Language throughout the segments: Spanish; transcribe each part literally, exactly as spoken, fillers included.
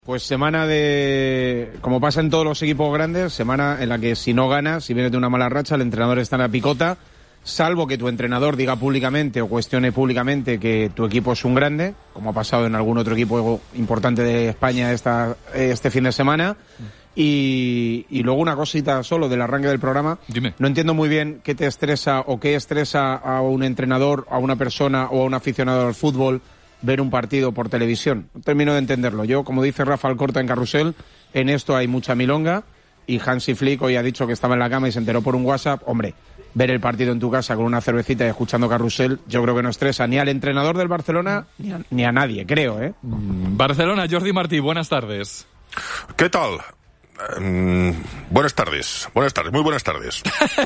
Pues semana de, como pasa en todos los equipos grandes, semana en la que si no ganas, si vienes de una mala racha, el entrenador está en la picota, salvo que tu entrenador diga públicamente o cuestione públicamente que tu equipo es un grande, como ha pasado en algún otro equipo importante de España esta, este fin de semana. Y, y luego una cosita solo del arranque del programa. Dime. No entiendo muy bien qué te estresa o qué estresa a un entrenador, a una persona o a un aficionado al fútbol ver un partido por televisión. No termino de entenderlo. Yo, como dice Rafa Alcorta en Carrusel, en esto hay mucha milonga, y Hansi Flick hoy ha dicho que estaba en la cama y se enteró por un WhatsApp. Hombre, ver el partido en tu casa con una cervecita y escuchando Carrusel, yo creo que no estresa ni al entrenador del Barcelona ni a, ni a nadie, creo, ¿eh? Barcelona, Jordi Martí, buenas tardes. ¿Qué tal? Um, buenas tardes, buenas tardes, muy buenas tardes.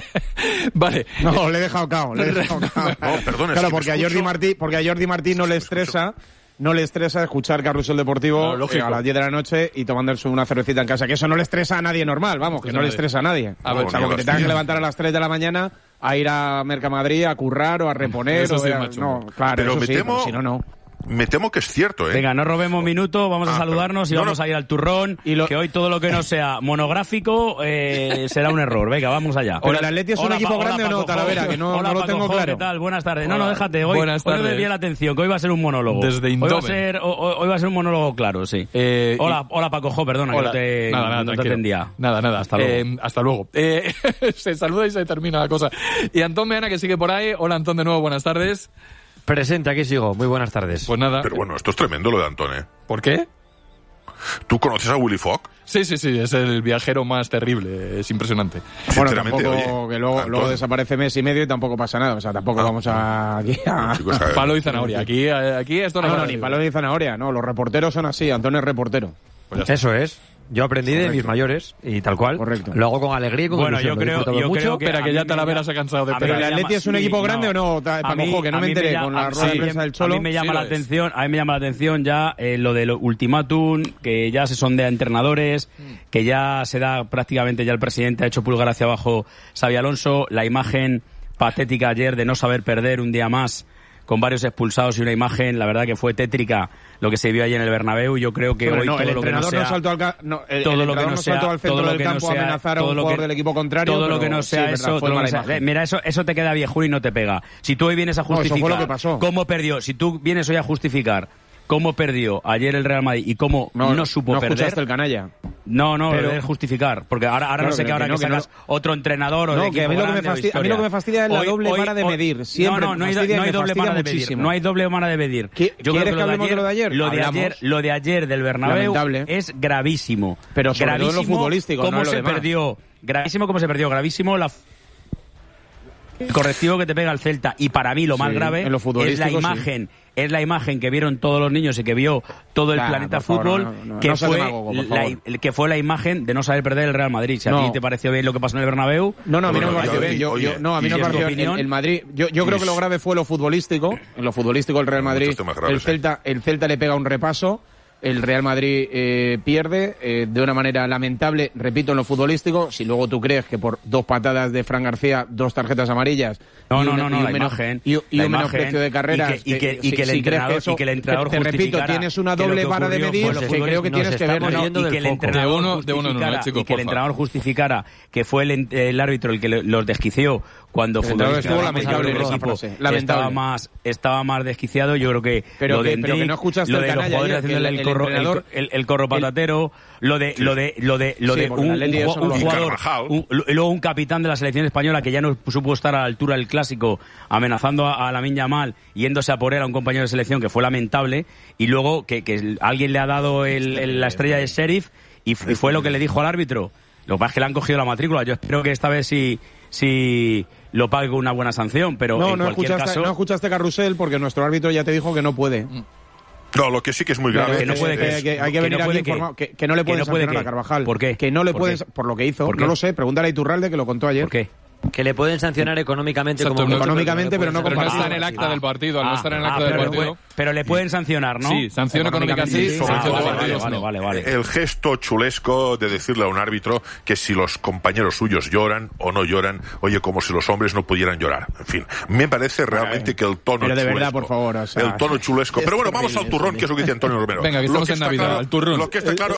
Vale. No, le he dejado cao, le he dejado cao. No, perdón, claro, es que porque a Jordi Martí, porque a Jordi Martí no le estresa, no le estresa escuchar Carrusel Deportivo no, eh, a las diez de la noche y tomándose una cervecita en casa, que eso no le estresa a nadie normal, vamos, que no le estresa a nadie. A ver, o sea, no, que te tengas que levantar a las tres de la mañana a ir a Mercamadrid a currar o a reponer. Eso o sí, a, macho. no, claro, Pero eso me sí, temo- pero si no, no. Me temo que es cierto, ¿eh? Venga, no robemos minuto, vamos a Ah, saludarnos y no, vamos no. a ir al turrón, Y lo- que hoy todo lo que no sea monográfico eh, será un error. Venga, vamos allá. Pero el Atleti es un Hola, equipo Pa- grande hola, o no, Paco Talavera, Jo. que no, Hola, no lo Paco tengo Jo, claro. ¿qué tal? Buenas tardes. No, Hola. no, déjate, hoy, Buenas hoy no tardes. desvíe la atención, que hoy va a ser un monólogo. Desde hoy va a Indoven. ser, hoy, hoy va a ser un monólogo claro, sí. Eh, hola, hola Paco Jo, perdona, Hola. que no te, nada, nada, no te tranquilo. atendía. Nada, nada. Hasta luego. Eh, hasta luego. Eh, se saluda y se termina la cosa. Y Antón Meana, que sigue por ahí. Hola, Antón, de nuevo, buenas tardes. Presente, aquí sigo. Muy buenas tardes. Pues nada. Pero bueno, esto es tremendo lo de Antón, ¿eh? ¿Por qué? ¿Tú conoces a Willy Fogg? Sí, sí, sí, es el viajero más terrible. Es impresionante. Bueno, Sinceramente, tampoco, oye, que luego, Antón. luego desaparece mes y medio y tampoco pasa nada. O sea, tampoco Ah. vamos a, aquí a... Chicos, a ver. Palo y zanahoria. Aquí, aquí esto no No, pasa no, ni así. palo ni zanahoria, no, los reporteros son así, Antón es reportero. Pues ya está. Eso es. Yo aprendí de mis mayores y tal cual. Correcto. Lo hago con alegría y con Bueno, ilusión. yo lo he creo, disfrutado yo mucho. creo que Espera, a que mí ya me Talavera llama- se ha cansado de a mí Pero me el esperar. Atleti llama- es un sí, equipo grande o no, Ta- A Paco mí- Jo, que no a me mí enteré llama- con la a- rueda de sí, prensa del A Cholo. mí me llama Sí la lo es. atención, a mí me llama la atención ya eh, lo del ultimátum, que ya se sondea entrenadores, que ya se da prácticamente, ya el presidente ha hecho pulgar hacia abajo Xabi Alonso, la imagen patética ayer de no saber perder un día más con varios expulsados y una imagen, la verdad que fue tétrica lo que se vio allí en el Bernabéu. Yo creo que Pero hoy no, todo el lo que no entrenador sea, no saltó al, ca- no, el, todo el lo que entrenador no no sea, saltó al centro todo lo del que no campo a sea, amenazar a todo un lo jugador que- del equipo contrario. todo lo pero que no sí, sea es verdad, eso, fue todo lo mala que no sea- imagen. mira, eso eso te queda viejuno y no te pega. Si tú hoy vienes a eso fue justificar lo que pasó. cómo perdió, si tú vienes hoy a justificar cómo perdió ayer el Real Madrid y cómo no, supo no perder, escuchaste el canalla. no, no, Pero- lo debes justificar, porque ahora, ahora Claro, no sé que qué, ahora no, que que no. sacas otro entrenador o No, de que a mí equipo lo que me grande o fastidia- a mí historia. lo que me fastidia es la doble vara de medir. Siempre no, no, no hay, fastidia y no hay me doble fastidia vara de medir. muchísimo. No hay doble vara de medir. ¿Qui- Yo ¿Quieres creo que hablemos de lo de ayer? Lo de Hablamos. ayer, lo de ayer del Bernabéu Lamentable. es gravísimo. Pero sobre todo en lo gravísimo futbolístico, cómo no en lo se demás. perdió, gravísimo cómo se perdió, gravísimo la el correctivo que te pega el Celta, y para mí lo más Sí, grave en lo es futbolístico, la sí. imagen, es la imagen que vieron todos los niños y que vio todo el Nah, planeta por favor, fútbol, no, no, que no seas fue demagogo, por la, favor. el- que fue la imagen de no saber perder el Real Madrid. Si a No. ti te pareció bien lo que pasó en el Bernabéu, No, no, a mí no me Bueno, pareció oye, bien. Yo, oye, yo- no, a mí y no me es tu pareció opinión. el, el Madrid. Yo, yo creo Y que lo es- grave fue lo futbolístico. En lo futbolístico el Real Madrid, Muchos temas graves, el Celta, el Celta le pega un repaso. El Real Madrid eh, pierde eh, de una manera lamentable, repito, en lo futbolístico. Si luego tú crees que por dos patadas de Fran García, dos tarjetas amarillas No, y no, un, no, no, y un la menos, imagen, y, y la un imagen, menosprecio de carreras, y que- y que- y si- que el si crees entrenador- eso- y que el entrenador te, te repito, justificara tienes una que lo doble que vara de ocurrió medir fue lo que futbolístico. creo que Nos tienes que ver. estamos ¿no? yendo y del que el foco. entrenador De uno- de uno en uno, justificara, chicos, y que el porfa. entrenador justificara que fue el, en- el árbitro el que le- los desquició cuando El entrenador estuvo futbolísticamente lamentable el en esa equipo frase, estaba lamentable. más estaba más desquiciado. Yo creo que Pero lo que- de pero que Endrick, no escuchaste lo el de los canalla jugadores ayer, que haciéndole el- el, el corro, entrenador- el, el- el corro patatero, lo de lo de lo de lo Sí, de porque un, el Atleti un eso ju- no un lo- Y jugador, Carvajal. un- y luego un capitán de la selección española que ya no supo estar a la altura del clásico, amenazando a, a Lamine Yamal, yéndose a por él a un compañero de selección, que fue lamentable, y luego que, que alguien le ha dado el- el- la estrella de sheriff y, f- y fue lo que le dijo al árbitro. Lo que pasa es que le han cogido la matrícula. Yo espero que esta vez sí, sí lo pague con una buena sanción, pero No, en no cualquier escuchaste, caso... no escuchaste Carrusel porque nuestro árbitro ya te dijo que no puede. No, lo que sí que es muy Claro, grave que no es- puede, es- que, que hay que que venir no puede aquí que- informado, que, que no le que pueden no puede sancionar que- a Carvajal. ¿Por qué? Que no le ¿Por puedes, qué? por lo que hizo, ¿Por no qué? lo sé, pregúntale a Iturralde que lo contó ayer. ¿Por qué? Que le pueden sancionar económicamente. Exacto, como no, económicamente, pero no Pero no compartido. está en el acta Ah. del partido, al no Ah, estar en el ah, acta del pero, le partido. puede- pero le pueden sancionar, ¿no? Sí, sanción económica sí, sí, sanción Ah, de vale, vale, partidos vale, no. vale, vale. El gesto chulesco de decirle a un árbitro que si los compañeros suyos lloran o no lloran, oye, como si los hombres no pudieran llorar. En fin, me parece realmente que el tono Pero de chulesco... verdad, por favor, o sea, el tono chulesco... es Pero bueno, vamos terrible, al turrón, es que es lo que dice Antonio Romero. Venga, que Lo estamos en está Navidad, claro- al turrón. Lo que está claro